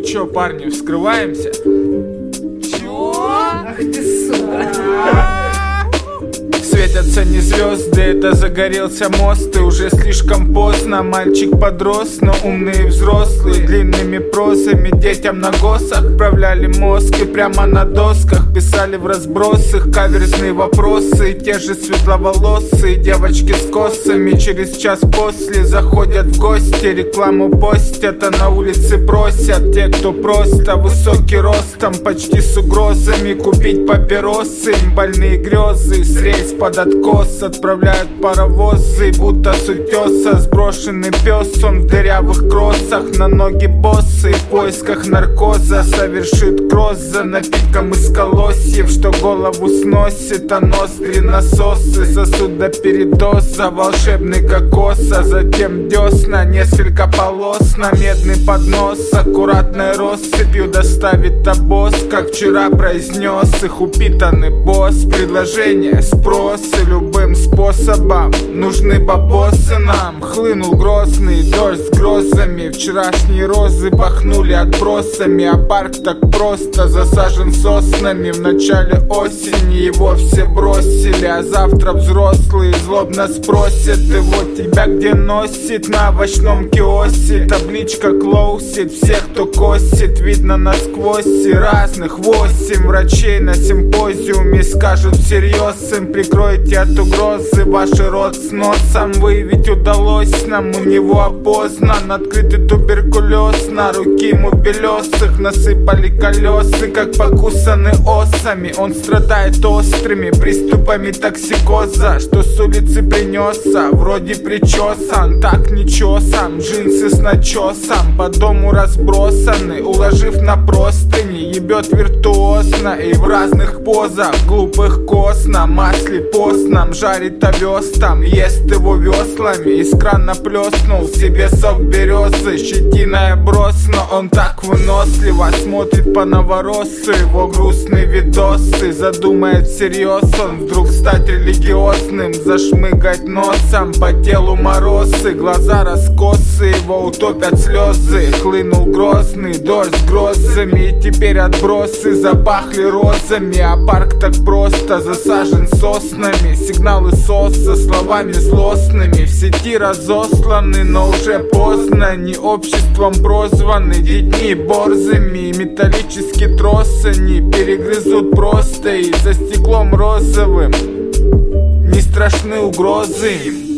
Чё, парни, вскрываемся? Чё? Ах ты сука. Светятся не звезды, это загорелся мост. И уже слишком поздно, мальчик подрос, но умные взрослые. Длинными прозами детям на госах вправляли мозг и прямо на досках писали в разброс их каверзные вопросы. И те же светловолосые девочки с косами через час после заходят в гости, рекламу постят, а на улице просят те, кто просто высокий ростом, почти с угрозами купить папиросы. Им больные грезы с рельс под откос отправляют паровозы, будто с утеса сброшенный пес. Он в дырявых кроссах, на ноги боссы, в поисках наркоза совершит кросс за напитком из колосьев, что голову сносит, а ноздри насосы сосуд до передоза, волшебный кокос, а затем десна, несколько полос на медный поднос, аккуратной россыпью доставит обоз, как вчера произнес их упитанный босс. Предложение, спрос и любым способом нужны бабосы нам. Хлынул грозный дождь с грозами, вчерашние розы пахнули отбросами, а парк так просто засажен соснами. В начале осени его все бросили, а завтра взрослые злобно спросят: и вот тебя где носит? На овощном киосе табличка клоусит всех, кто косит, видно насквозь. И разных 8 врачей на симпозиуме скажут всерьез им: прикройте от угрозы ваш рот с носом. Выявить удалось нам у него опознан открытый туберкулез, на руки ему белесых насыпали колеса, как покусаны осами. Он страдает острыми приступами токсикоза, что с улицы принесся, вроде причесан, так нечесан, джинсы с начесом по дому разбросаны, уложив на простыни, ебет виртуозно и в разных позах, глупых коз на масле постном, жарит овес там, ест его веслами, из крана плеснул себе сок березы, щетиной оброс, но он так выносливо смотрит по новоросу его грустные видосы. Задумает всерьез он вдруг стать религиозным, зашмыгать носом, по телу морозы, глаза раскосы, его утопят слезы. Хлынул грозный дождь с грозами, и теперь отбросы запахли розами, а парк так просто засажен соснами. Сигналы СОС со словами злостными в сети разосланы, но уже поздно, не обществом прозваны, детьми борзыми, металлические тросы не перегрызут просто, и за стеклом розовым не страшны угрозы им.